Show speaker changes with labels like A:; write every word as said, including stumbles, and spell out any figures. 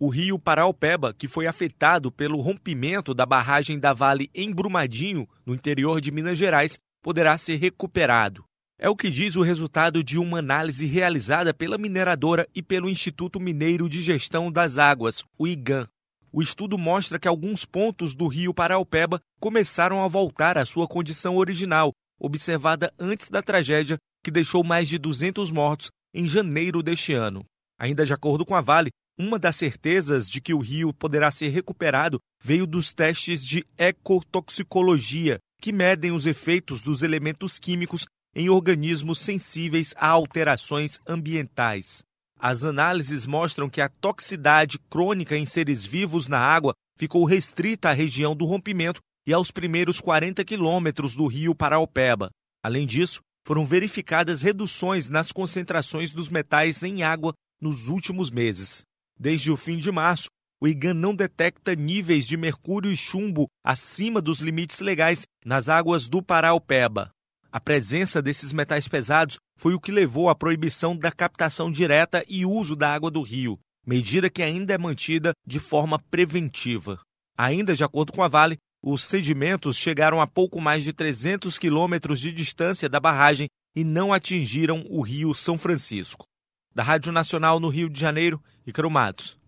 A: o rio Paraopeba, que foi afetado pelo rompimento da barragem da Vale em Brumadinho, no interior de Minas Gerais, poderá ser recuperado. É o que diz o resultado de uma análise realizada pela mineradora e pelo Instituto Mineiro de Gestão das Águas, o IGAM. O estudo mostra que alguns pontos do rio Paraopeba começaram a voltar à sua condição original, observada antes da tragédia que deixou mais de duzentos mortos em janeiro deste ano. Ainda de acordo com a Vale, uma das certezas de que o rio poderá ser recuperado veio dos testes de ecotoxicologia, que medem os efeitos dos elementos químicos em organismos sensíveis a alterações ambientais. As análises mostram que a toxicidade crônica em seres vivos na água ficou restrita à região do rompimento e aos primeiros quarenta quilômetros do rio Paraopeba. Além disso, foram verificadas reduções nas concentrações dos metais em água nos últimos meses. Desde o fim de março, o IGAM não detecta níveis de mercúrio e chumbo acima dos limites legais nas águas do Paraopeba. A presença desses metais pesados foi o que levou à proibição da captação direta e uso da água do rio, medida que ainda é mantida de forma preventiva. Ainda de acordo com a Vale, os sedimentos chegaram a pouco mais de trezentos quilômetros de distância da barragem e não atingiram o rio São Francisco. Da Rádio Nacional no Rio de Janeiro, Ícaro Matos.